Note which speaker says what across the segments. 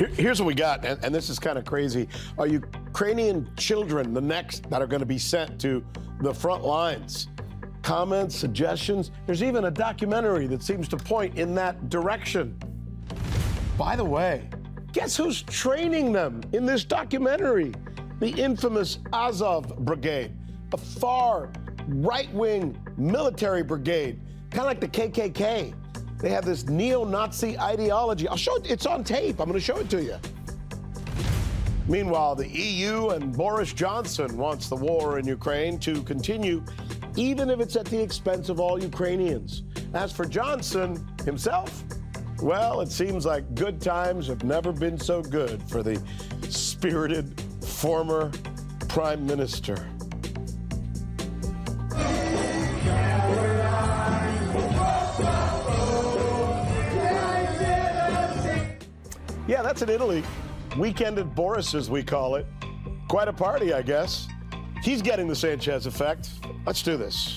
Speaker 1: Here's what we got, and this is kind of crazy. Are Ukrainian children the next that are going to be sent to the front lines? Comments, suggestions? There's even a documentary that seems to point in that direction. By the way, guess who's training them in this documentary? The infamous Azov Brigade, a far right-wing military brigade, kind of like the KKK. They have this neo-Nazi ideology. I'll show it. It's on tape. I'm going to show it to you. Meanwhile, the EU and Boris Johnson wants the war in Ukraine to continue, even if it's at the expense of all Ukrainians. As for Johnson himself, well, it seems like good times have never been so good for the spirited former prime minister. Yeah, that's in Italy. Weekend at Boris's, we call it. Quite a party, I guess. He's getting the Sanchez effect. Let's do this.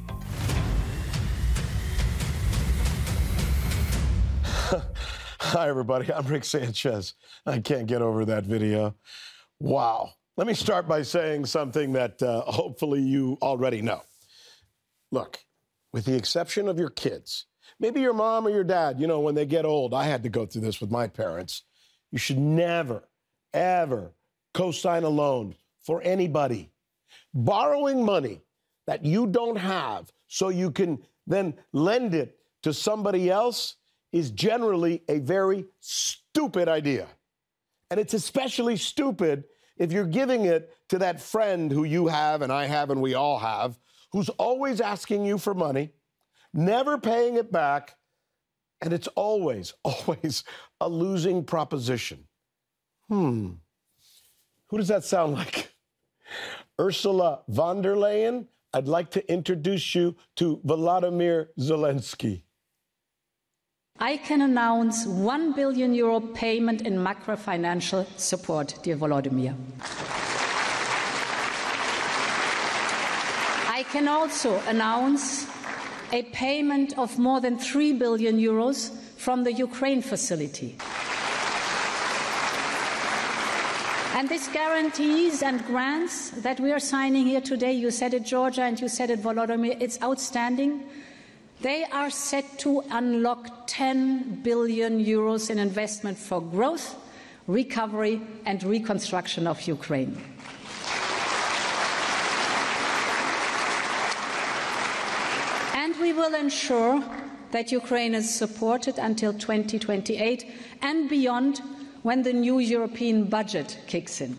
Speaker 1: Hi, everybody. I'm Rick Sanchez. I can't get over that video. Wow. Let me start by saying something that hopefully you already know. Look, with the exception of your kids, maybe your mom or your dad, you know, when they get old, I had to go through this with my parents. You should never, ever co-sign a loan for anybody. Borrowing money that you don't have so you can then lend it to somebody else is generally a very stupid idea. And it's especially stupid if you're giving it to that friend who you have and I have and we all have, who's always asking you for money, never paying it back, and it's always a losing proposition. Who does that sound like? Ursula von der Leyen? I'd like to introduce you to Volodymyr Zelensky.
Speaker 2: I can announce €1 billion payment in macro-financial support, dear Volodymyr. I can also announce a payment of more than €3 billion from the Ukraine facility. And these guarantees and grants that we are signing here today, you said it, Georgia, and you said it, Volodymyr, it's outstanding. They are set to unlock €10 billion in investment for growth, recovery and reconstruction of Ukraine. And we will ensure that Ukraine is supported until 2028 and beyond, when the new European budget kicks in.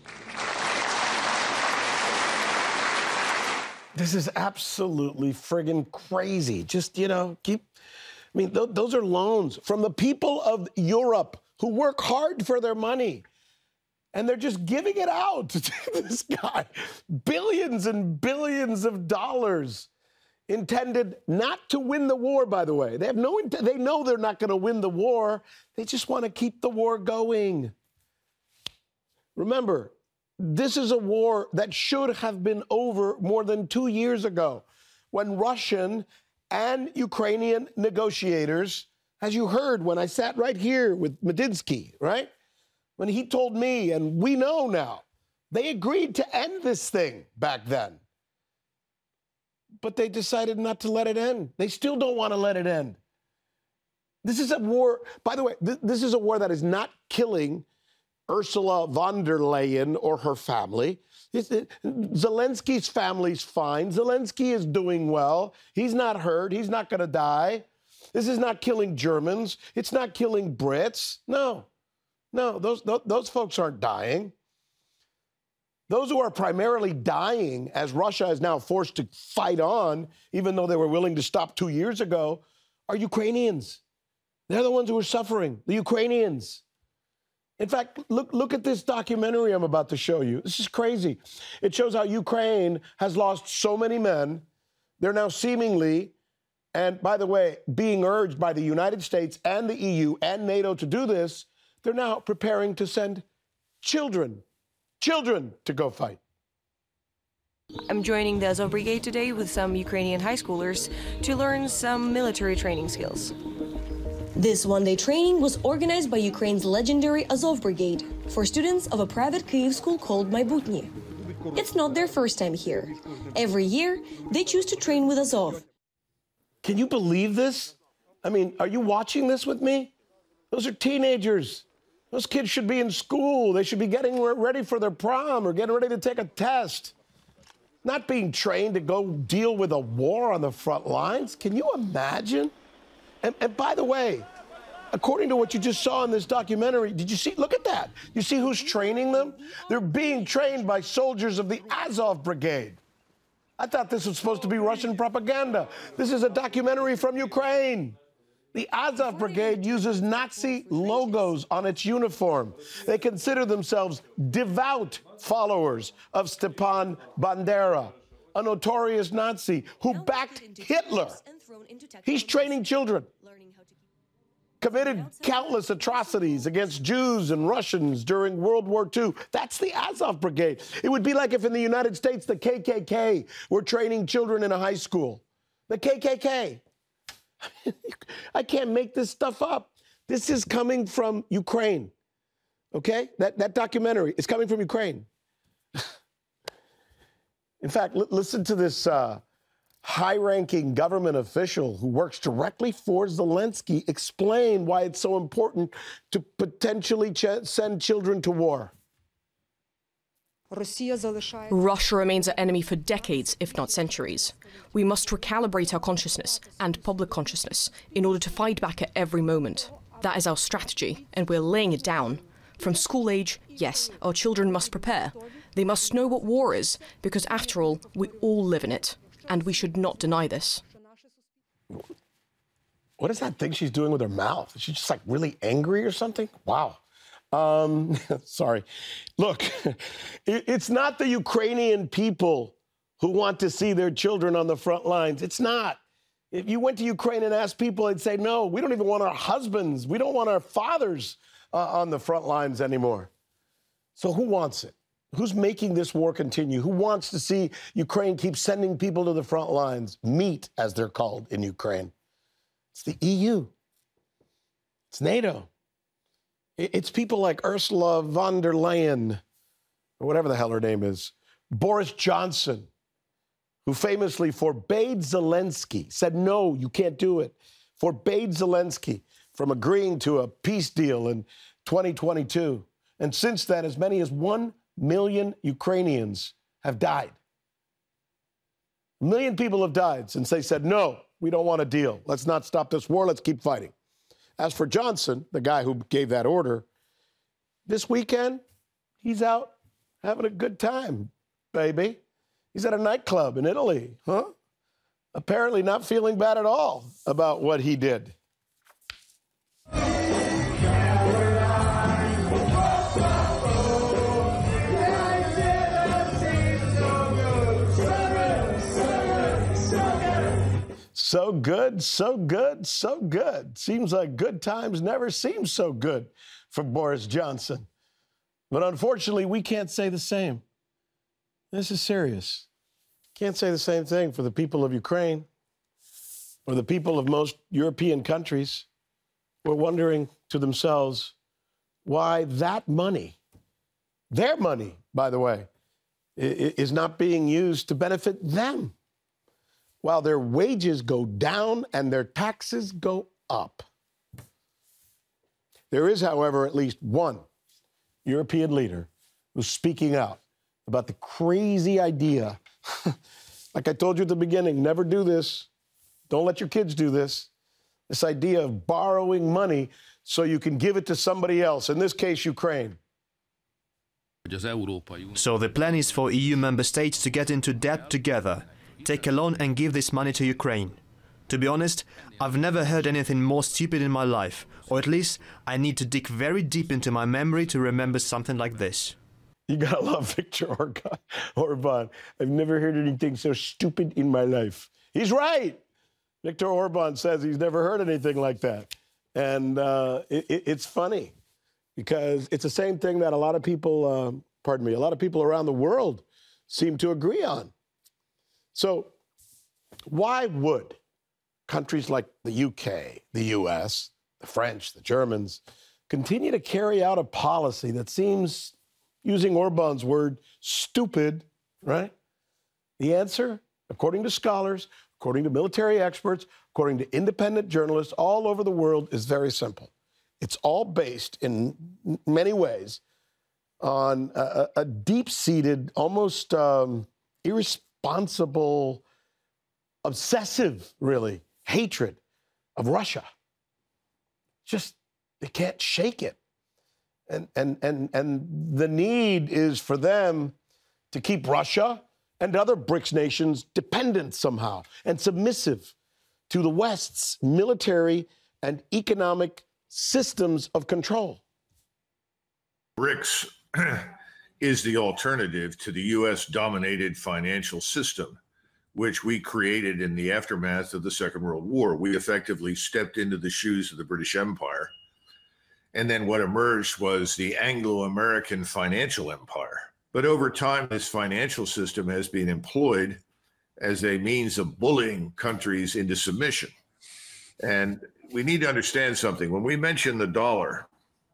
Speaker 1: This is absolutely friggin' crazy. Just, you know, those are loans from the people of Europe who work hard for their money. And they're just giving it out to this guy. Billions and billions of dollars intended not to win the war, by the way. They know they're not going to win the war. They just want to keep the war going. Remember, this is a war that should have been over more than 2 years ago, when Russian and Ukrainian negotiators, as you heard when I sat right here with Medinsky, right? When he told me, and we know now, they agreed to end this thing back then. But they decided not to let it end. They still don't want to let it end. This is a war, by the way, this is a war that is not killing Ursula von der Leyen or her family. Zelensky's family's fine. Zelensky is doing well. He's not hurt. He's not going to die. This is not killing Germans. It's not killing Brits. No, those folks aren't dying. Those who are primarily dying, as Russia is now forced to fight on, even though they were willing to stop 2 years ago, are Ukrainians. They're the ones who are suffering, the Ukrainians. In fact, look at this documentary I'm about to show you. This is crazy. It shows how Ukraine has lost so many men. They're now seemingly, and by the way, being urged by the United States and the EU and NATO to do this, they're now preparing to send children to go fight.
Speaker 3: I'm joining the Azov Brigade today with some Ukrainian high schoolers to learn some military training skills. This one-day training was organized by Ukraine's legendary Azov Brigade for students of a private Kyiv school called Maybutnye. It's not their first time here. Every year, they choose to train with Azov.
Speaker 1: Can you believe this? I mean, are you watching this with me? Those are teenagers. Those kids should be in school. They should be getting ready for their prom or getting ready to take a test. Not being trained to go deal with a war on the front lines. Can you imagine? And by the way, according to what you just saw in this documentary, did you see? Look at that. You see who's training them? They're being trained by soldiers of the Azov Brigade. I thought this was supposed to be Russian propaganda. This is a documentary from Ukraine. The Azov Brigade uses Nazi logos on its uniform. They consider themselves devout followers of Stepan Bandera, a notorious Nazi who backed Hitler. He's training children, committed countless atrocities against Jews and Russians during World War II. That's the Azov Brigade. It would be like if in the United States the KKK were training children in a high school. The KKK. I can't make this stuff up. This is coming from Ukraine, okay? That documentary is coming from Ukraine. In fact, listen to this high-ranking government official who works directly for Zelensky explain why it's so important to potentially send children to war.
Speaker 4: Russia remains our enemy for decades, if not centuries. We must recalibrate our consciousness and public consciousness in order to fight back at every moment. That is our strategy, and we're laying it down. From school age, yes, our children must prepare. They must know what war is, because after all, we all live in it, and we should not deny this.
Speaker 1: What is that thing she's doing with her mouth? Is she just like really angry or something? Wow. Sorry. Look, it's not the Ukrainian people who want to see their children on the front lines. It's not. If you went to Ukraine and asked people, they'd say, no, we don't even want our husbands. We don't want our fathers on the front lines anymore. So who wants it? Who's making this war continue? Who wants to see Ukraine keep sending people to the front lines? Meat, as they're called in Ukraine. It's the EU. It's NATO. It's people like Ursula von der Leyen, or whatever the hell her name is, Boris Johnson, who famously forbade Zelensky, said, no, you can't do it, forbade Zelensky from agreeing to a peace deal in 2022. And since then, as many as 1 million Ukrainians have died. 1 million people have died since they said, no, we don't want a deal. Let's not stop this war. Let's keep fighting. As for Johnson, the guy who gave that order, this weekend, he's out having a good time, baby. He's at a nightclub in Italy, huh? Apparently not feeling bad at all about what he did. So good, so good, so good. Seems like good times never seem so good for Boris Johnson. But unfortunately, we can't say the same. This is serious. Can't say the same thing for the people of Ukraine or the people of most European countries who are wondering to themselves why that money, their money, by the way, is not being used to benefit them, while their wages go down and their taxes go up. There is, however, at least one European leader who's speaking out about the crazy idea. Like I told you at the beginning, never do this. Don't let your kids do this. This idea of borrowing money so you can give it to somebody else, in this case, Ukraine.
Speaker 5: So the plan is for EU member states to get into debt together, take a loan and give this money to Ukraine. To be honest, I've never heard anything more stupid in my life, or at least I need to dig very deep into my memory to remember something like this.
Speaker 1: You gotta love Viktor Orban. I've never heard anything so stupid in my life. He's right. Viktor Orban says he's never heard anything like that. And it's funny because it's the same thing that a lot of people, a lot of people around the world seem to agree on. So why would countries like the UK, the US, the French, the Germans, continue to carry out a policy that seems, using Orban's word, stupid, right? The answer, according to scholars, according to military experts, according to independent journalists all over the world, is very simple. It's all based in many ways on a deep-seated, almost irresponsible, obsessive, really, hatred of Russia. Just, they can't shake it. And the need is for them to keep Russia and other BRICS nations dependent somehow and submissive to the West's military and economic systems of control.
Speaker 6: BRICS is the alternative to the U.S.-dominated financial system, which we created in the aftermath of the Second World War. We effectively stepped into the shoes of the British Empire. And then what emerged was the Anglo-American financial empire. But over time, this financial system has been employed as a means of bullying countries into submission. And we need to understand something. When we mention the dollar,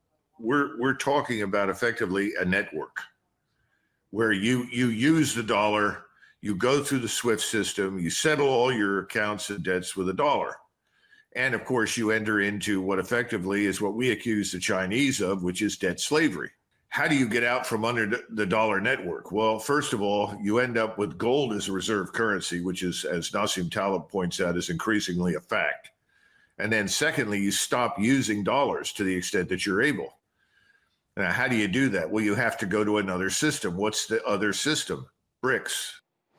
Speaker 6: we're talking about effectively a network where you use the dollar, you go through the SWIFT system, you settle all your accounts and debts with a dollar. And of course, you enter into what effectively is what we accuse the Chinese of, which is debt slavery. How do you get out from under the dollar network? Well, first of all, you end up with gold as a reserve currency, which is, as Nassim Taleb points out, is increasingly a fact. And then secondly, you stop using dollars to the extent that you're able. Now, how do you do that? Well, you have to go to another system. What's the other system? BRICS.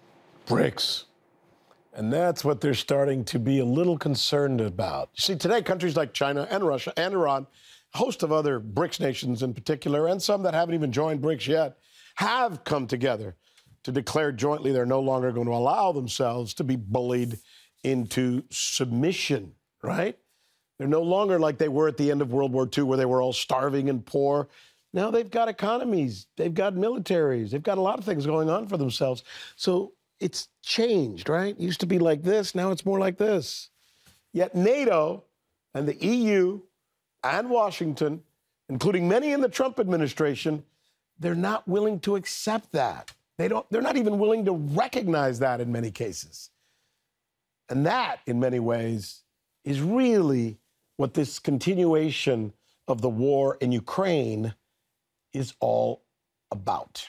Speaker 1: BRICS. And that's what they're starting to be a little concerned about. You see, today, countries like China and Russia and Iran, a host of other BRICS nations in particular, and some that haven't even joined BRICS yet, have come together to declare jointly they're no longer going to allow themselves to be bullied into submission, right? They're no longer like they were at the end of World War II, where they were all starving and poor. Now they've got economies, they've got militaries, they've got a lot of things going on for themselves. So it's changed, right? It used to be like this, now it's more like this. Yet NATO and the EU and Washington, including many in the Trump administration, they're not willing to accept that. They're not even willing to recognize that in many cases. And that, in many ways, is really what this continuation of the war in Ukraine is all about.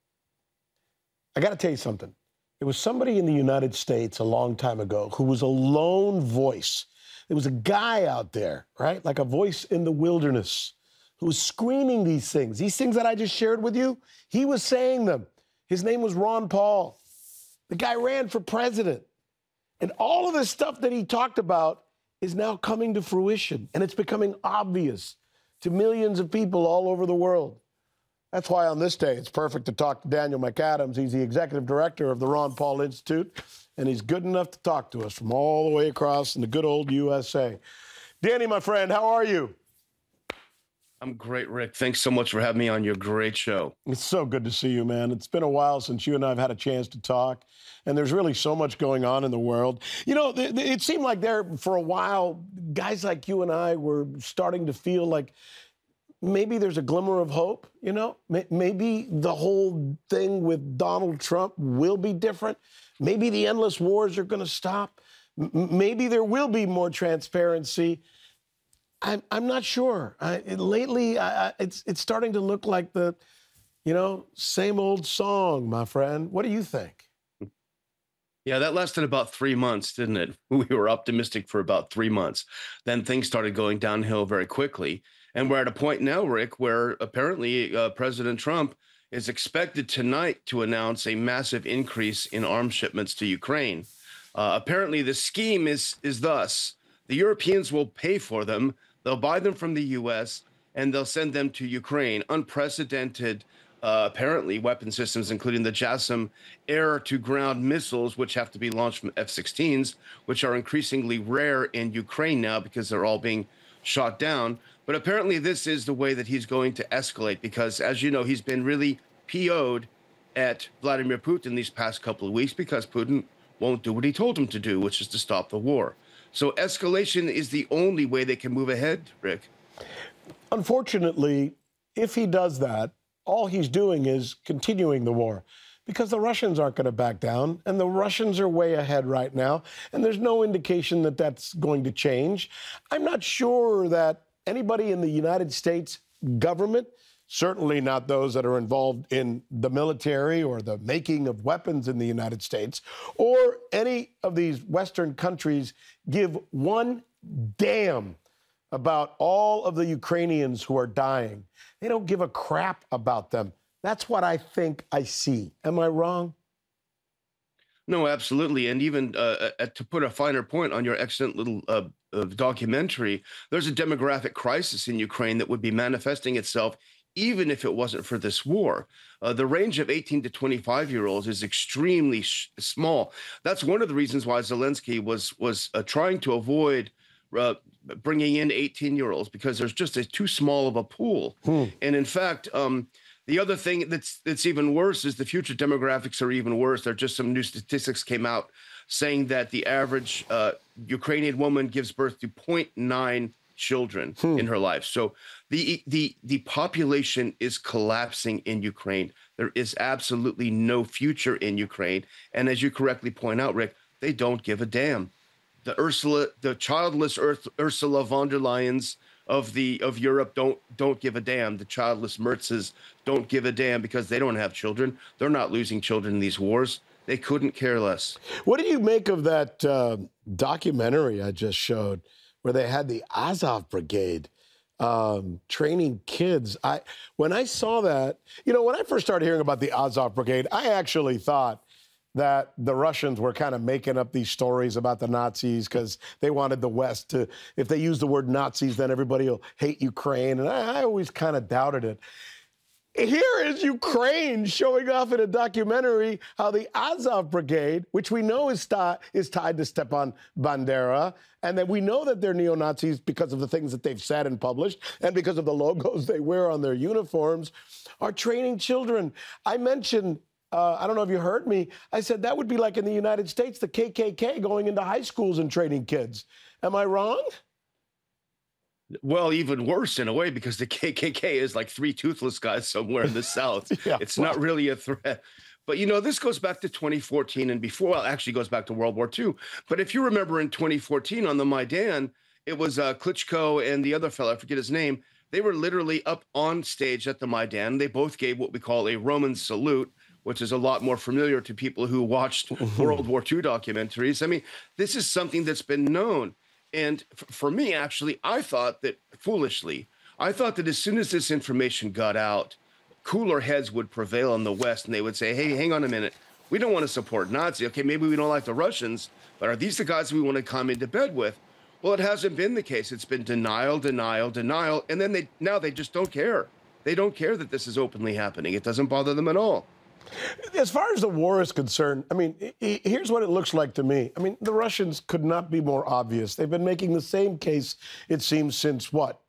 Speaker 1: I got to tell you something. There was somebody in the United States a long time ago who was a lone voice. There was a guy out there, right, like a voice in the wilderness, who was screaming these things that I just shared with you. He was saying them. His name was Ron Paul. The guy ran for president. And all of this stuff that he talked about is now coming to fruition, and it's becoming obvious to millions of people all over the world. That's why on this day, it's perfect to talk to Daniel McAdams. He's the executive director of the Ron Paul Institute, and he's good enough to talk to us from all the way across in the good old USA. Danny, my friend, how are you?
Speaker 7: I'm great, Rick. Thanks so much for having me on your great show.
Speaker 1: It's so good to see you, man. It's been a while since you and I have had a chance to talk, and there's really so much going on in the world. You know, it seemed like there, for a while, guys like you and I were starting to feel like maybe there's a glimmer of hope, you know? Maybe the whole thing with Donald Trump will be different. Maybe the endless wars are going to stop. Maybe there will be more transparency. I'm not sure. Lately, it's starting to look like the, same old song, my friend. What do you think?
Speaker 7: Yeah, that lasted about 3 months, didn't it? We were optimistic for about 3 months. Then things started going downhill very quickly. And we're at a point now, Rick, where apparently President Trump is expected tonight to announce a massive increase in arms shipments to Ukraine. Apparently, the scheme is thus: the Europeans will pay for them. They'll buy them from the U.S., and they'll send them to Ukraine. Unprecedented, apparently, weapon systems, including the JASSM air-to-ground missiles, which have to be launched from F-16s, which are increasingly rare in Ukraine now because they're all being shot down. But apparently this is the way that he's going to escalate because, as you know, he's been really PO'd at Vladimir Putin these past couple of weeks because Putin won't do what he told them to do, which is to stop the war. So escalation is the only way they can move ahead, Rick.
Speaker 1: Unfortunately, if he does that, all he's doing is continuing the war, because the Russians aren't going to back down, and the Russians are way ahead right now, and there's no indication that that's going to change. I'm not sure that anybody in the United States government, certainly not those that are involved in the military or the making of weapons in the United States, or any of these Western countries, give one damn about all of the Ukrainians who are dying. They don't give a crap about them. That's what I think I see. Am I wrong?
Speaker 7: No, absolutely. And even to put a finer point on your excellent little documentary, there's a demographic crisis in Ukraine that would be manifesting itself even if it wasn't for this war. The range of 18 to 25-year-olds is extremely small. That's one of the reasons why Zelensky was trying to avoid bringing in 18-year-olds, because there's just too small of a pool. And in fact, the other thing that's even worse is the future demographics are even worse. There are just some new statistics came out saying that the average Ukrainian woman gives birth to 0.9 children in her life. So the population is collapsing in Ukraine. There is absolutely no future in Ukraine. And as you correctly point out, Rick, they don't give a damn. The childless Ursula von der Leyens of Europe don't give a damn. The childless Mertzes don't give a damn because they don't have children. They're not losing children in these wars. They couldn't care less.
Speaker 1: What do you make of that documentary I just showed, where they had the Azov Brigade training kids? When I saw that, when I first started hearing about the Azov Brigade, I actually thought that the Russians were kind of making up these stories about the Nazis because they wanted the West to, if they use the word Nazis, then everybody will hate Ukraine. And I always kind of doubted it. Here is Ukraine showing off in a documentary how the Azov Brigade, which we know is tied to Stepan Bandera, and that we know that they're neo-Nazis because of the things that they've said and published and because of the logos they wear on their uniforms, are training children. I mentioned, I don't know if you heard me, I said that would be like in the United States, the KKK going into high schools and training kids. Am I wrong?
Speaker 7: Well, even worse in a way, because the KKK is like three toothless guys somewhere in the South. It's not really a threat. But, this goes back to 2014 and before. Well, actually goes back to World War II. But if you remember in 2014 on the Maidan, it was Klitschko and the other fellow, I forget his name. They were literally up on stage at the Maidan. They both gave what we call a Roman salute, which is a lot more familiar to people who watched World War II documentaries. I mean, this is something that's been known. And for me, actually, I thought that, foolishly, I thought that as soon as this information got out, cooler heads would prevail in the West, and they would say, hey, hang on a minute. We don't want to support Nazi. Okay, maybe we don't like the Russians, but are these the guys we want to come into bed with? Well, it hasn't been the case. It's been denial, denial, denial, and then they just don't care. They don't care that this is openly happening. It doesn't bother them at all.
Speaker 1: As far as the war is concerned, I mean, here's what it looks like to me. I mean, the Russians could not be more obvious. They've been making the same case, it seems, since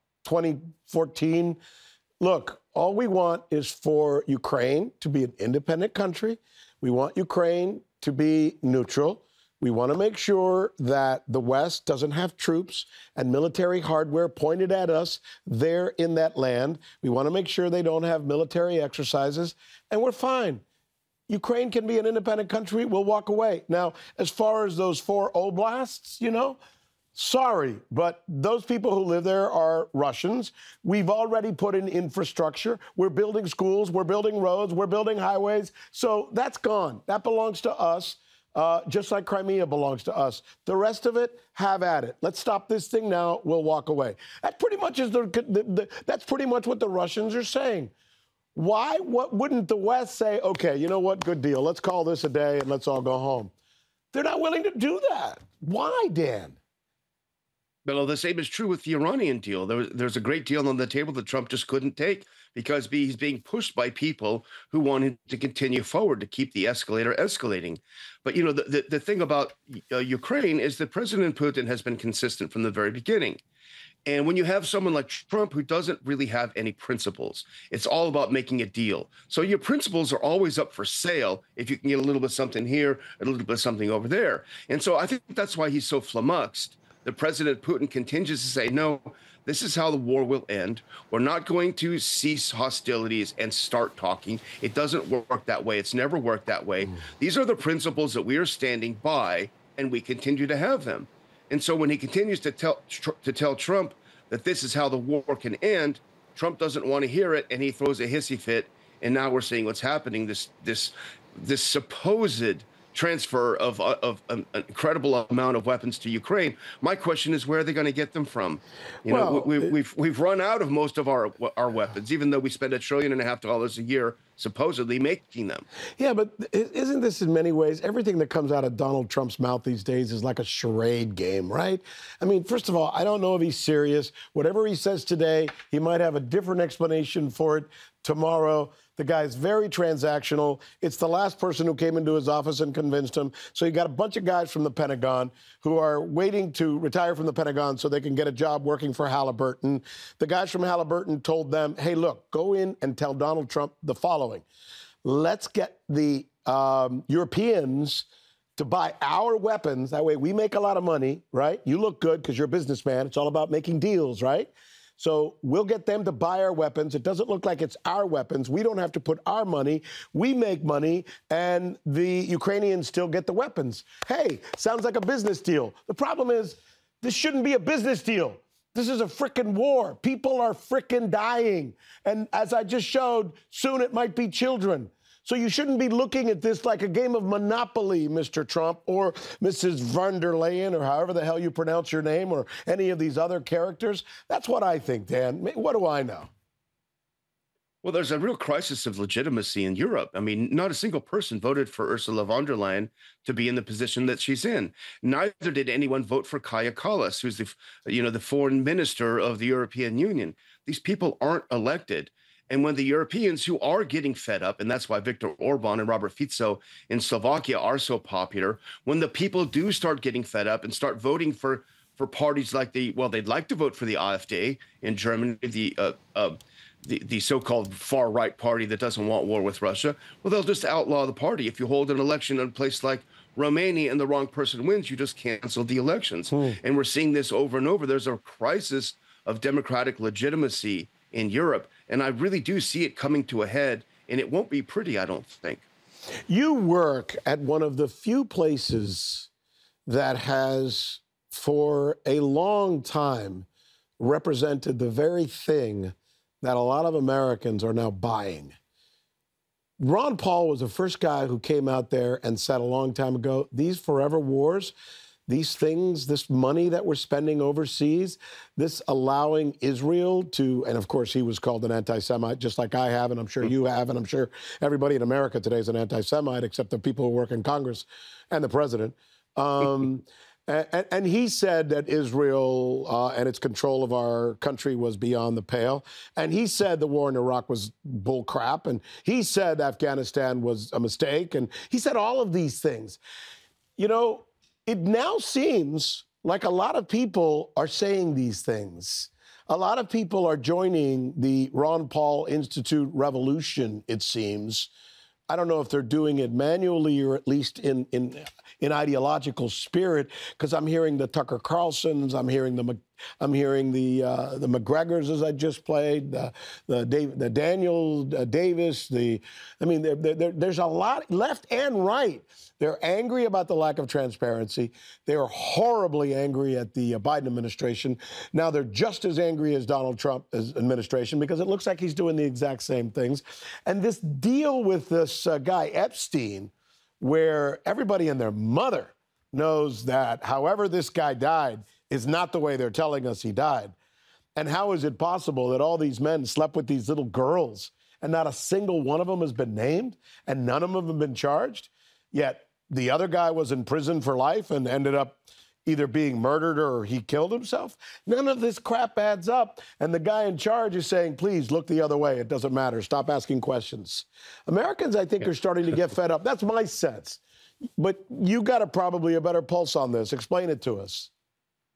Speaker 1: 2014? Look, all we want is for Ukraine to be an independent country. We want Ukraine to be neutral. We want to make sure that the West doesn't have troops and military hardware pointed at us there in that land. We want to make sure they don't have military exercises, and we're fine. Ukraine can be an independent country. We'll walk away. Now, as far as those 4 oblasts, sorry, but those people who live there are Russians. We've already put in infrastructure. We're building schools. We're building roads. We're building highways. So that's gone. That belongs to us. Just like Crimea belongs to us. The rest of it, have at it. Let's stop this thing now. We'll walk away. That pretty much is that's pretty much what the Russians are saying. Why? What wouldn't the West say? Okay, you know what? Good deal. Let's call this a day and let's all go home. They're not willing to do that. Why, Dan?
Speaker 7: Well, the same is true with the Iranian deal. There's a great deal on the table that Trump just couldn't take because he's being pushed by people who want him to continue forward to keep the escalator escalating. But, the thing about Ukraine is that President Putin has been consistent from the very beginning. And when you have someone like Trump who doesn't really have any principles, it's all about making a deal. So your principles are always up for sale if you can get a little bit of something here, a little bit of something over there. And so I think that's why he's so flummoxed. The President Putin continues to say, no, this is how the war will end. We're not going to cease hostilities and start talking. It doesn't work that way. It's never worked that way. These are the principles that we are standing by, and we continue to have them. And so when he continues to tell Trump that this is how the war can end, Trump doesn't want to hear it, and he throws a hissy fit. And now we're seeing what's happening, this supposed transfer of an incredible amount of weapons to Ukraine. My question is, where are they going to get them from? We've run out of most of our weapons, even though we spend $1.5 trillion a year supposedly making them.
Speaker 1: Yeah, but isn't this in many ways, everything that comes out of Donald Trump's mouth these days is like a charade game, right? I mean, first of all, I don't know if he's serious. Whatever he says today, he might have a different explanation for it tomorrow. The guy's very transactional. It's the last person who came into his office and convinced him. So you got a bunch of guys from the Pentagon who are waiting to retire from the Pentagon so they can get a job working for Halliburton. The guys from Halliburton told them, hey, look, go in and tell Donald Trump the following. Let's get the Europeans to buy our weapons. That way we make a lot of money, right? You look good because you're a businessman. It's all about making deals, right? So we'll get them to buy our weapons. It doesn't look like it's our weapons. We don't have to put our money. We make money, and the Ukrainians still get the weapons. Hey, sounds like a business deal. The problem is, this shouldn't be a business deal. This is a frickin' war. People are frickin' dying. And as I just showed, soon it might be children. So you shouldn't be looking at this like a game of Monopoly, Mr. Trump, or Mrs. von der Leyen, or however the hell you pronounce your name, or any of these other characters. That's what I think, Dan. What do I know?
Speaker 7: Well, there's a real crisis of legitimacy in Europe. I mean, not a single person voted for Ursula von der Leyen to be in the position that she's in. Neither did anyone vote for Kaja Kallas, who's the foreign minister of the European Union. These people aren't elected. And when the Europeans who are getting fed up, and that's why Viktor Orban and Robert Fico in Slovakia are so popular, when the people do start getting fed up and start voting for parties like they'd like to vote for the AfD in Germany, the so-called far-right party that doesn't want war with Russia, well, they'll just outlaw the party. If you hold an election in a place like Romania and the wrong person wins, you just cancel the elections. And we're seeing this over and over. There's a crisis of democratic legitimacy in Europe. And I really do see it coming to a head, and it won't be pretty, I don't think.
Speaker 1: You work at one of the few places that has, for a long time, represented the very thing that a lot of Americans are now buying. Ron Paul was the first guy who came out there and said a long time ago, these forever wars, these things, this money that we're spending overseas, this allowing Israel to, and of course he was called an anti-Semite, just like I have, and I'm sure you have, and I'm sure everybody in America today is an anti-Semite, except the people who work in Congress and the president. And he said that Israel and its control of our country was beyond the pale. And he said the war in Iraq was bull crap. And he said Afghanistan was a mistake. And he said all of these things. You know, it now seems like a lot of people are saying these things. A lot of people are joining the Ron Paul Institute revolution, it seems. I don't know if they're doing it manually or at least in ideological spirit, because I'm hearing the Tucker Carlsons, I'm hearing the McGregors, as I just played, the Daniel Davis. There's a lot left and right. They're angry about the lack of transparency. They are horribly angry at the Biden administration. Now they're just as angry as Donald Trump's administration because it looks like he's doing the exact same things. And this deal with this guy Epstein, where everybody and their mother knows that however this guy died is not the way they're telling us he died. And how is it possible that all these men slept with these little girls and not a single one of them has been named and none of them have been charged? Yet the other guy was in prison for life and ended up either being murdered or he killed himself. None of this crap adds up. And the guy in charge is saying, please look the other way. It doesn't matter. Stop asking questions. Americans, I think, are starting to get fed up. That's my sense. But you got probably a better pulse on this. Explain it to us.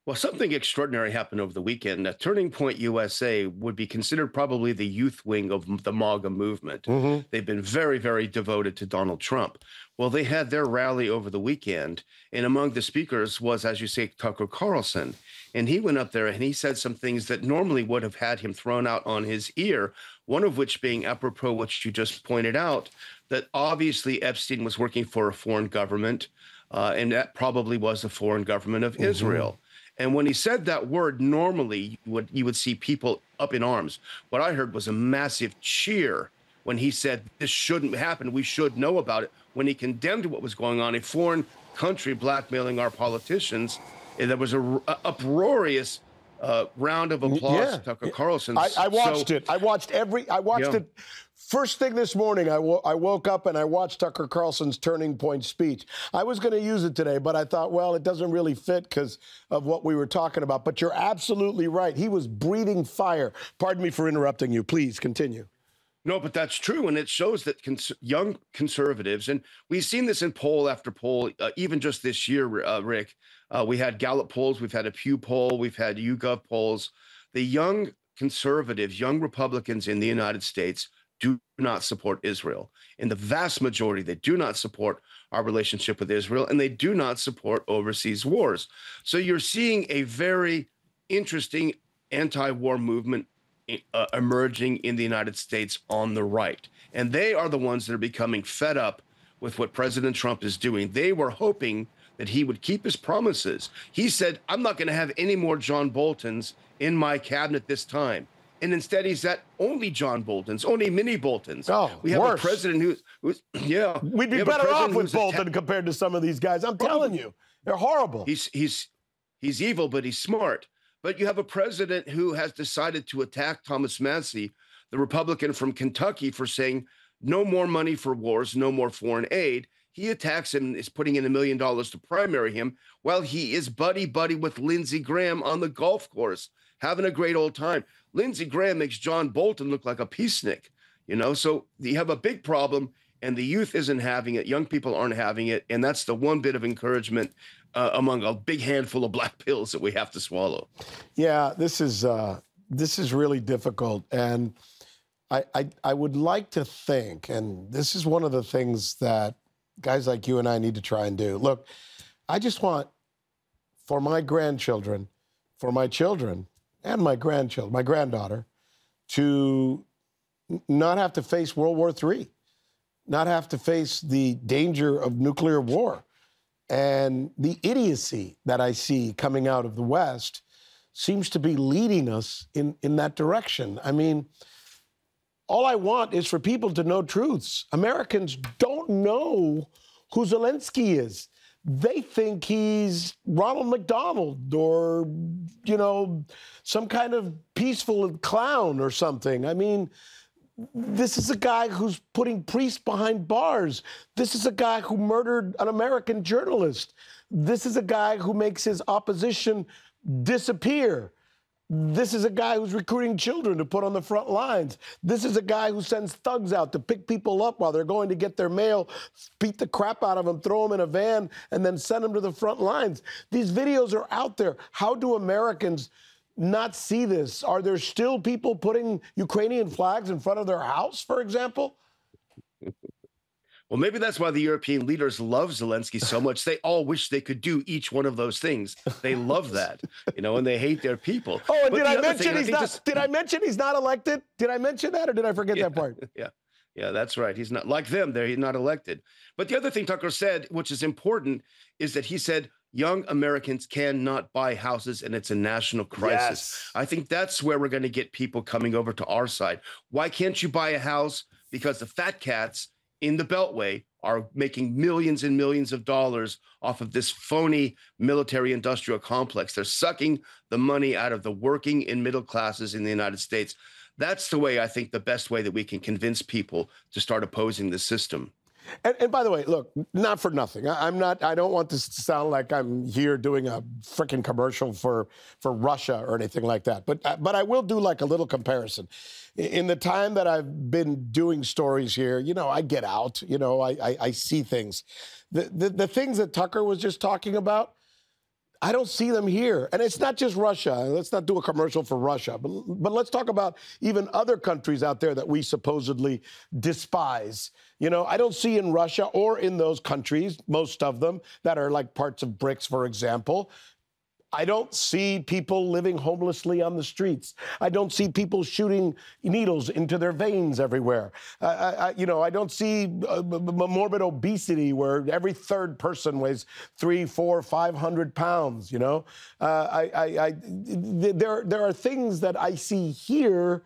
Speaker 7: Well, something extraordinary happened over the weekend. Turning Point USA would be considered probably the youth wing of the MAGA movement. They've been very, very devoted to Donald Trump. Well, they had their rally over the weekend, and among the speakers was, as you say, Tucker Carlson. And he went up there and he said some things that normally would have had him thrown out on his ear, one of which being apropos what you just pointed out, that obviously Epstein was working for a foreign government, and that probably was the foreign government of Israel. And when he said that word, normally you would see people up in arms. What I heard was a massive cheer when he said this shouldn't happen. We should know about it. When he condemned what was going on, a foreign country blackmailing our politicians, and there was a uproarious round of applause to Tucker Carlson.
Speaker 1: I watched it. I watched it. First thing this morning, I woke up and I watched Tucker Carlson's Turning Point speech. I was going to use it today, but I thought, well, it doesn't really fit because of what we were talking about. But you're absolutely right. He was breathing fire. Pardon me for interrupting you. Please continue.
Speaker 7: No, but that's true. And it shows that young conservatives, and we've seen this in poll after poll, even just this year, Rick, we had Gallup polls, we've had a Pew poll, we've had YouGov polls. The young conservatives, young Republicans in the United States do not support Israel. In the vast majority, they do not support our relationship with Israel, and they do not support overseas wars. So you're seeing a very interesting anti-war movement emerging in the United States on the right. And they are the ones that are becoming fed up with what President Trump is doing. They were hoping that he would keep his promises. He said, I'm not going to have any more John Boltons in my cabinet this time. And instead, he's at only John Bolton's, only mini Bolton's.
Speaker 1: Oh,
Speaker 7: we have
Speaker 1: worse.
Speaker 7: a president who's
Speaker 1: We'd be better off with Bolton compared to some of these guys. I'm telling you, they're horrible.
Speaker 7: He's evil, but he's smart. But you have a president who has decided to attack Thomas Massie, the Republican from Kentucky, for saying no more money for wars, no more foreign aid. He attacks him and is putting in $1 million to primary him while he is buddy-buddy with Lindsey Graham on the golf course, having a great old time. Lindsey Graham makes John Bolton look like a peacenik, so you have a big problem, and the youth isn't having it. Young people aren't having it, and that's the one bit of encouragement among a big handful of black pills that we have to swallow.
Speaker 1: Yeah, this is really difficult, and I would like to think, and this is one of the things that guys like you and I need to try and do. Look, I just want for my grandchildren, for my children, and my grandchildren, my granddaughter, to not have to face World War III, not have to face the danger of nuclear war. And the idiocy that I see coming out of the West seems to be leading us in that direction. I mean, all I want is for people to know truths. Americans don't know who Zelensky is. They think he's Ronald McDonald or, some kind of peaceful clown or something. I mean, this is a guy who's putting priests behind bars. This is a guy who murdered an American journalist. This is a guy who makes his opposition disappear. This is a guy who's recruiting children to put on the front lines. This is a guy who sends thugs out to pick people up while they're going to get their mail, beat the crap out of them, throw them in a van, and then send them to the front lines. These videos are out there. How do Americans not see this? Are there still people putting Ukrainian flags in front of their house, for example?
Speaker 7: Well, maybe that's why the European leaders love Zelensky so much. They all wish they could do each one of those things. They love that, and they hate their people.
Speaker 1: Oh, and did I mention he's not elected? Did I mention that, or did I forget that part?
Speaker 7: Yeah, that's right. He's not like them. He's not elected. But the other thing Tucker said, which is important, is that he said young Americans cannot buy houses, and it's a national crisis.
Speaker 1: Yes.
Speaker 7: I think that's where we're going to get people coming over to our side. Why can't you buy a house? Because the fat cats in the Beltway are making millions and millions of dollars off of this phony military-industrial complex. They're sucking the money out of the working and middle classes in the United States. That's the way, I think, the best way that we can convince people to start opposing the system.
Speaker 1: And by the way, look, not for nothing. I don't want this to sound like I'm here doing a freaking commercial for Russia or anything like that. But I will do like a little comparison. In the time that I've been doing stories here, I get out, I see things. The things that Tucker was just talking about, I don't see them here. And it's not just Russia. Let's not do a commercial for Russia, but let's talk about even other countries out there that we supposedly despise. You know, I don't see in Russia or in those countries, most of them that are like parts of BRICS, for example, I don't see people living homelessly on the streets. I don't see people shooting needles into their veins everywhere. I don't see morbid obesity where every third person weighs 300, 400, 500 pounds. You know, there are things that I see here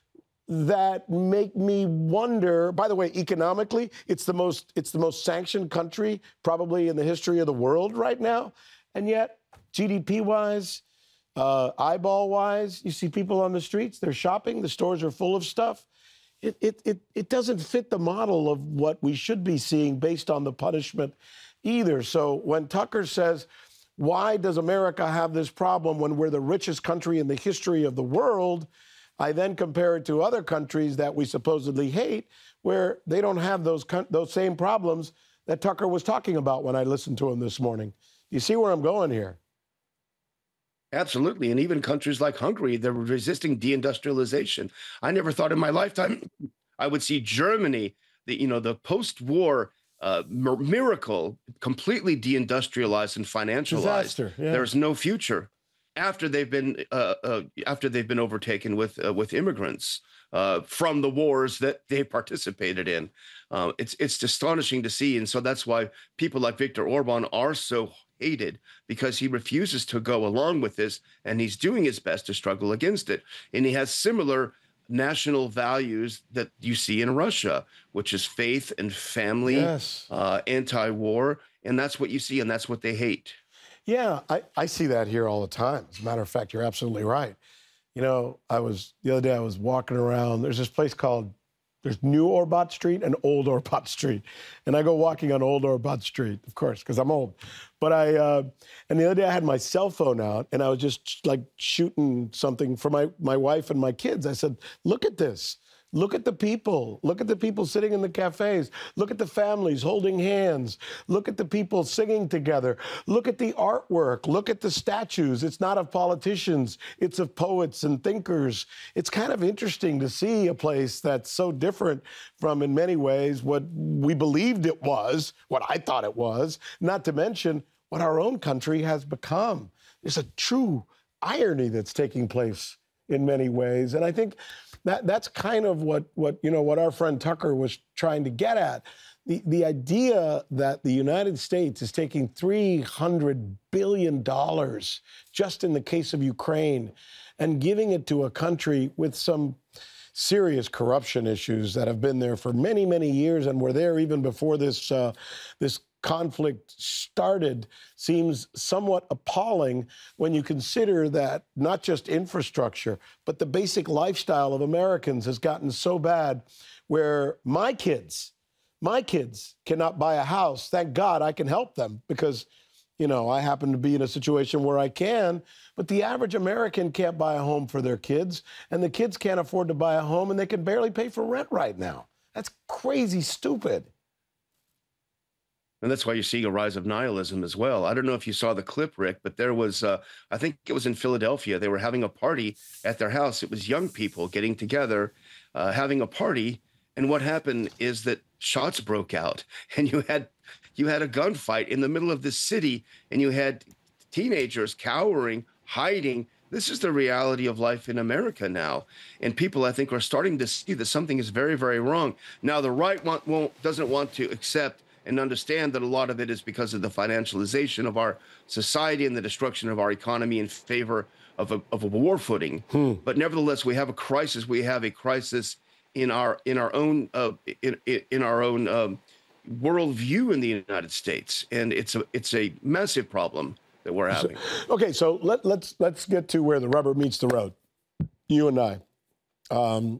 Speaker 1: that make me wonder. By the way, economically, it's the most sanctioned country probably in the history of the world right now, and yet, GDP-wise, eyeball-wise, you see people on the streets, they're shopping, the stores are full of stuff. It doesn't fit the model of what we should be seeing based on the punishment either. So when Tucker says, why does America have this problem when we're the richest country in the history of the world, I then compare it to other countries that we supposedly hate, where they don't have those same problems that Tucker was talking about when I listened to him this morning. You see where I'm going here?
Speaker 7: Absolutely. And even countries like Hungary, they're resisting deindustrialization. I never thought in my lifetime I would see Germany, the post-war miracle, completely deindustrialized and financialized.
Speaker 1: Disaster, yeah.
Speaker 7: There's no future after they've been overtaken with immigrants from the wars that they participated in. It's astonishing to see. And so that's why people like Viktor Orban are so hated, because he refuses to go along with this, and he's doing his best to struggle against it. And he has similar national values that you see in Russia, which is faith and family,
Speaker 1: yes,
Speaker 7: anti-war. And that's what you see, and that's what they hate.
Speaker 1: Yeah, I see that here all the time. As a matter of fact, you're absolutely right. You know, the other day I was walking around. There's this place there's New Orbat Street and Old Orbat Street. And I go walking on Old Orbat Street, of course, because I'm old. But and the other day I had my cell phone out and I was just like shooting something for my wife and my kids. I said, look at this. Look at the people. Look at the people sitting in the cafes. Look at the families holding hands. Look at the people singing together. Look at the artwork. Look at the statues. It's not of politicians. It's of poets and thinkers. It's kind of interesting to see a place that's so different from, in many ways, what we believed it was, what I thought it was, not to mention what our own country has become. There's a true irony that's taking place in many ways. And I think that's kind of what our friend Tucker was trying to get at. The idea that the United States is taking $300 billion just in the case of Ukraine and giving it to a country with some serious corruption issues that have been there for many, many years and were there even before this conflict started seems somewhat appalling when you consider that not just infrastructure, but the basic lifestyle of Americans has gotten so bad where my kids cannot buy a house. Thank God I can help them because, I happen to be in a situation where I can, but the average American can't buy a home for their kids, and the kids can't afford to buy a home, and they can barely pay for rent right now. That's crazy stupid.
Speaker 7: And that's why you're seeing a rise of nihilism as well. I don't know if you saw the clip, Rick, but there was, I think it was in Philadelphia. They were having a party at their house. It was young people getting together, having a party. And what happened is that shots broke out, and you had a gunfight in the middle of the city, and you had teenagers cowering, hiding. This is the reality of life in America now. And people, I think, are starting to see that something is very, very wrong. Now, the right doesn't want to accept and understand that a lot of it is because of the financialization of our society and the destruction of our economy in favor of a war footing. But nevertheless, we have a crisis. We have a crisis in our own worldview in the United States, and it's a massive problem that we're having.
Speaker 1: Okay, so let's get to where the rubber meets the road. You and I.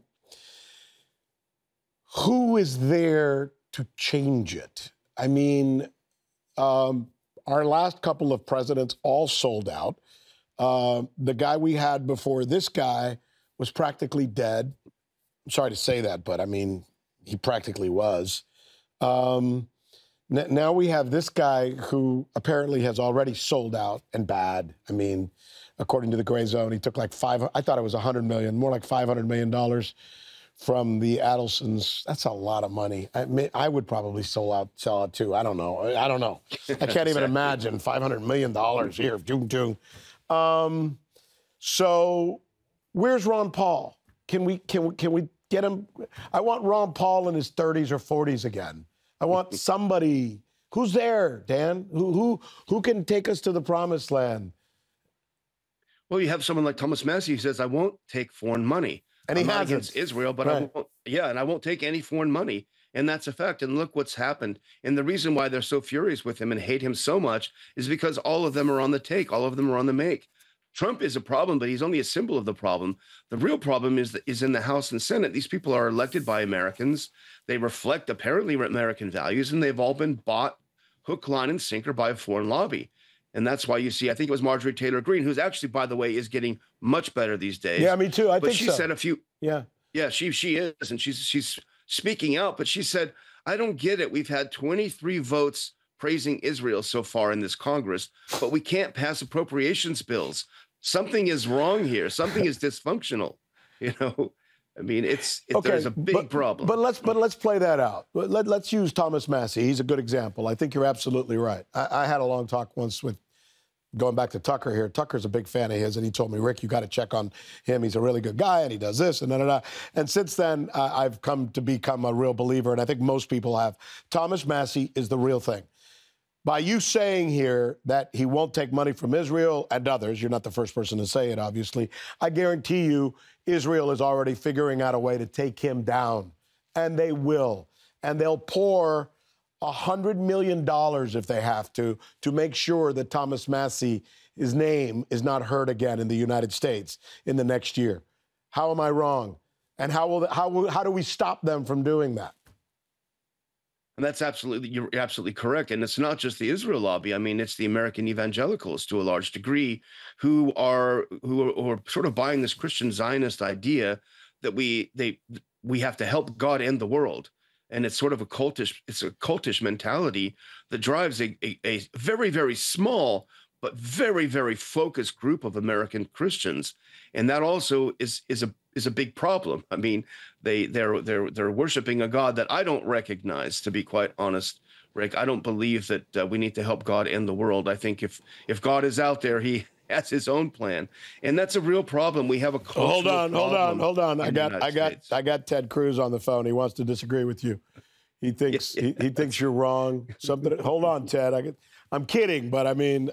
Speaker 1: Who is there to change it? I mean, our last couple of presidents all sold out. The guy we had before this guy was practically dead. I'm sorry to say that, but I mean, he practically was. Now we have this guy who apparently has already sold out and bad. I mean, according to the Gray Zone, he took like I thought it was $100 million, more like $500 million from the Adelsons. That's a lot of money. I would probably sell out too. I don't know. I can't even imagine $500 million here. So where's Ron Paul? Can we get him? I want Ron Paul in his 30s or 40s again. I want somebody who's there, Dan, who can take us to the promised land.
Speaker 7: Well, you have someone like Thomas Massie who says, I won't take foreign money.
Speaker 1: And he
Speaker 7: I'm not
Speaker 1: hasn't.
Speaker 7: against Israel, but
Speaker 1: Right.
Speaker 7: I won't take any foreign money. And that's a fact. And look what's happened. And the reason why they're so furious with him and hate him so much is because all of them are on the take. All of them are on the make. Trump is a problem, but he's only a symbol of the problem. The real problem is in the House and Senate. These people are elected by Americans. They reflect apparently American values, and they've all been bought hook, line, and sinker by a foreign lobby. And that's why you see, I think it was Marjorie Taylor Greene, who's actually, by the way, is getting much better these days.
Speaker 1: Yeah, me too. I think
Speaker 7: she
Speaker 1: so.
Speaker 7: said a few.
Speaker 1: Yeah.
Speaker 7: Yeah, she is, and she's speaking out. But she said, I don't get it. We've had 23 votes praising Israel so far in this Congress, but we can't pass appropriations bills. Something is wrong here. Something is dysfunctional. I mean,
Speaker 1: Okay,
Speaker 7: there's a big problem.
Speaker 1: But let's play that out. Let's use Thomas Massie. He's a good example. I think you're absolutely right. I had a long talk once with, going back to Tucker here. Tucker's a big fan of his, and he told me, Rick, you got to check on him. He's a really good guy, and he does this, and da-da-da. And since then, I've come to become a real believer, and I think most people have. Thomas Massie is the real thing. By you saying here that he won't take money from Israel and others, you're not the first person to say it, obviously, I guarantee you Israel is already figuring out a way to take him down, and they will. And they'll pour $100 million if they have to make sure that Thomas Massie, his name is not heard again in the United States in the next year. How am I wrong? And how do we stop them from doing that?
Speaker 7: And you're absolutely correct. And it's not just the Israel lobby. I mean, it's the American evangelicals to a large degree who are sort of buying this Christian Zionist idea that we have to help God end the world. And it's sort of a cultish mentality that drives a very, very small but very, very focused group of American Christians. And that also is a big problem. I mean, they're worshiping a God that I don't recognize, to be quite honest, Rick. I don't believe that we need to help God end the world. I think if God is out there, he has his own plan, and that's a real problem. We have a cultural problem.
Speaker 1: Hold on. I got Ted Cruz on the phone. He wants to disagree with you. He thinks he thinks you're wrong. Hold on, Ted. I'm kidding, but I mean,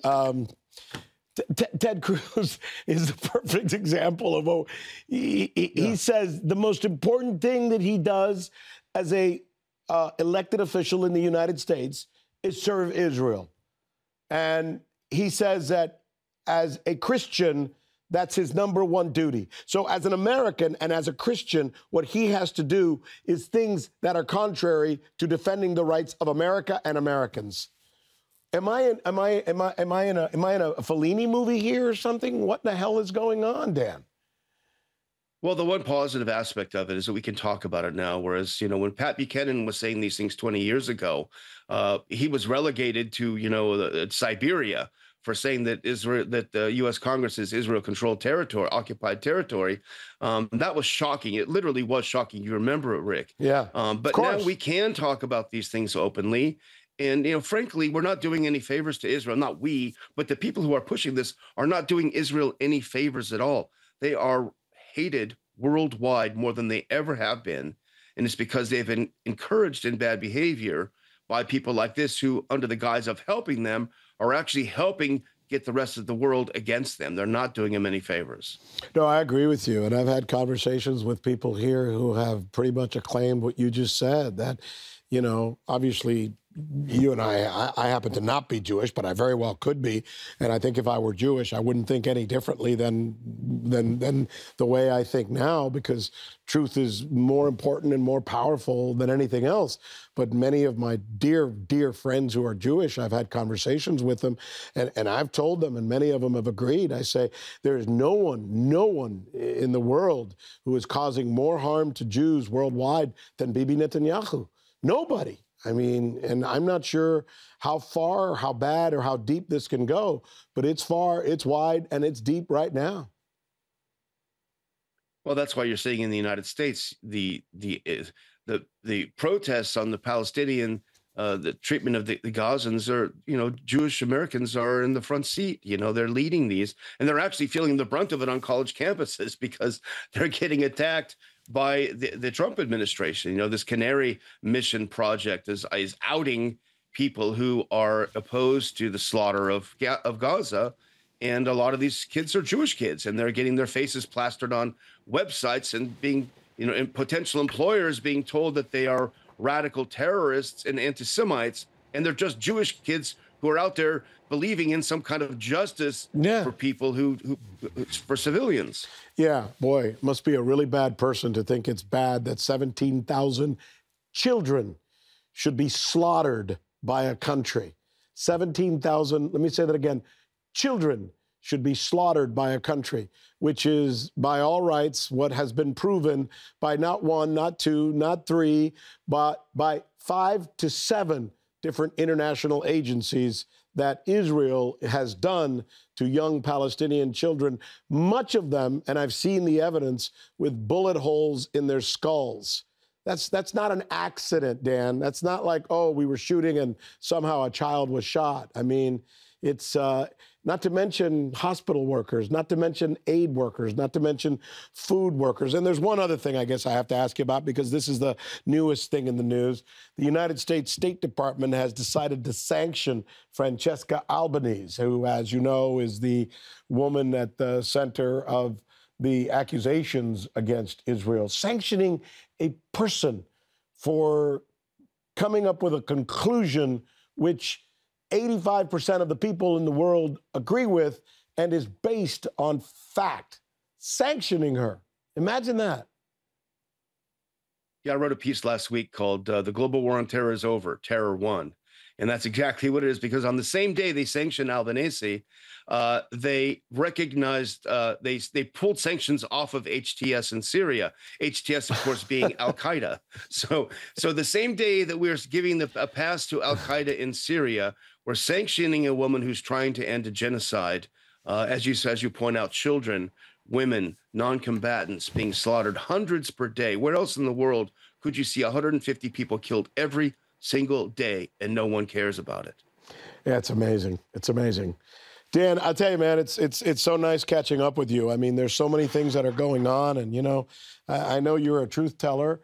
Speaker 1: Ted Cruz is the perfect example of he says the most important thing that he does as a elected official in the United States is serve Israel. And he says that as a Christian, that's his number one duty. So as an American and as a Christian, what he has to do is things that are contrary to defending the rights of America and Americans. Am I in a Fellini movie here or something? What the hell is going on, Dan?
Speaker 7: Well, the one positive aspect of it is that we can talk about it now. Whereas, when Pat Buchanan was saying these things 20 years ago, he was relegated to, Siberia for saying that the U.S. Congress is Israel-controlled territory, occupied territory. That was shocking. It literally was shocking. You remember it, Rick?
Speaker 1: Yeah.
Speaker 7: But now we can talk about these things openly. And, frankly, we're not doing any favors to Israel. Not we, but the people who are pushing this are not doing Israel any favors at all. They are hated worldwide more than they ever have been. And it's because they've been encouraged in bad behavior by people like this who, under the guise of helping them, are actually helping get the rest of the world against them. They're not doing them any favors.
Speaker 1: No, I agree with you. And I've had conversations with people here who have pretty much acclaimed what you just said, that, obviously you and I happen to not be Jewish, but I very well could be. And I think if I were Jewish, I wouldn't think any differently than the way I think now, because truth is more important and more powerful than anything else. But many of my dear, dear friends who are Jewish, I've had conversations with them, and I've told them, and many of them have agreed. I say, there is no one in the world who is causing more harm to Jews worldwide than Bibi Netanyahu. Nobody. I mean, and I'm not sure how far, how bad, or how deep this can go, but it's far, it's wide, and it's deep right now.
Speaker 7: Well, that's why you're seeing in the United States the protests on the Palestinian, the treatment of the Gazans are, Jewish Americans are in the front seat. They're leading these, and they're actually feeling the brunt of it on college campuses because they're getting attacked by the Trump administration. This Canary Mission project is outing people who are opposed to the slaughter of Gaza. And a lot of these kids are Jewish kids, and they're getting their faces plastered on websites and being, and potential employers being told that they are radical terrorists and anti-Semites, and they're just Jewish kids who are out there believing in some kind of justice for people who for civilians.
Speaker 1: Yeah, boy, must be a really bad person to think it's bad that 17,000 children should be slaughtered by a country. 17,000, let me say that again, children should be slaughtered by a country, which is, by all rights, what has been proven by not one, not two, not three, but by 5 to 7 different international agencies that Israel has done to young Palestinian children, much of them, and I've seen the evidence, with bullet holes in their skulls. That's not an accident, Dan. That's not like, oh, we were shooting and somehow a child was shot. I mean, it's not to mention hospital workers, not to mention aid workers, not to mention food workers. And there's one other thing I guess I have to ask you about, because this is the newest thing in the news. The United States State Department has decided to sanction Francesca Albanese, who, as you know, is the woman at the center of the accusations against Israel, sanctioning a person for coming up with a conclusion which 85% of the people in the world agree with and is based on fact. Sanctioning her. Imagine that.
Speaker 7: Yeah, I wrote a piece last week called The Global War on Terror is Over, Terror Won. And that's exactly what it is, because on the same day they sanctioned Albanese, they recognized, they pulled sanctions off of HTS in Syria, HTS, of course, being Al-Qaeda. So the same day that we're giving a pass to Al-Qaeda in Syria, we're sanctioning a woman who's trying to end a genocide, as you point out, children, women, non-combatants being slaughtered, hundreds per day. Where else in the world could you see 150 people killed every single day and no one cares about it?
Speaker 1: Yeah, it's amazing. It's amazing. Dan, I'll tell you, man, it's so nice catching up with you. I mean, there's so many things that are going on, and, I know you're a truth teller.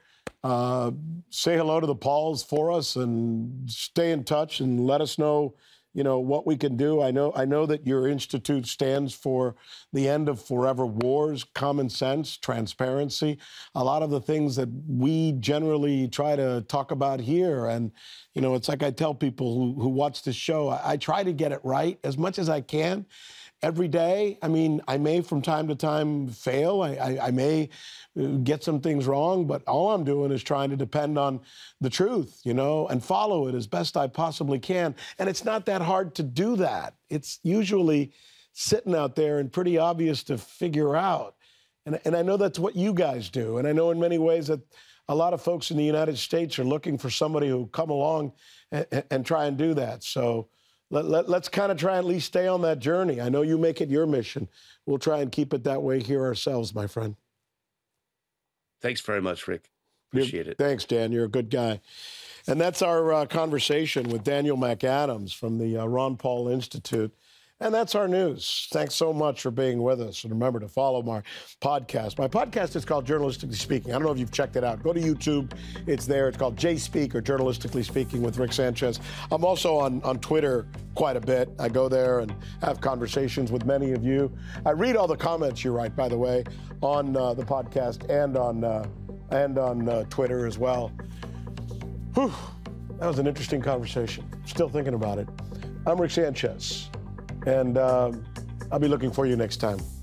Speaker 1: Say hello to the Pauls for us and stay in touch and let us know, what we can do. I know that your institute stands for the end of forever wars, common sense, transparency, a lot of the things that we generally try to talk about here. And, it's like I tell people who watch this show, I try to get it right as much as I can. Every day. I mean, I may from time to time fail. I may get some things wrong, but all I'm doing is trying to depend on the truth, and follow it as best I possibly can. And it's not that hard to do that. It's usually sitting out there and pretty obvious to figure out. And I know that's what you guys do. And I know in many ways that a lot of folks in the United States are looking for somebody who come along and try and do that. So let's kind of try and at least stay on that journey. I know you make it your mission. We'll try and keep it that way here ourselves, my friend.
Speaker 7: Thanks very much, Rick. Appreciate it.
Speaker 1: Thanks, Dan. You're a good guy. And that's our conversation with Daniel McAdams from the Ron Paul Institute. And that's our news. Thanks so much for being with us. And remember to follow my podcast. My podcast is called Journalistically Speaking. I don't know if you've checked it out. Go to YouTube. It's there. It's called JSpeak, or Journalistically Speaking with Rick Sanchez. I'm also on Twitter quite a bit. I go there and have conversations with many of you. I read all the comments you write, by the way, on the podcast and on Twitter as well. Whew. That was an interesting conversation. Still thinking about it. I'm Rick Sanchez. And I'll be looking for you next time.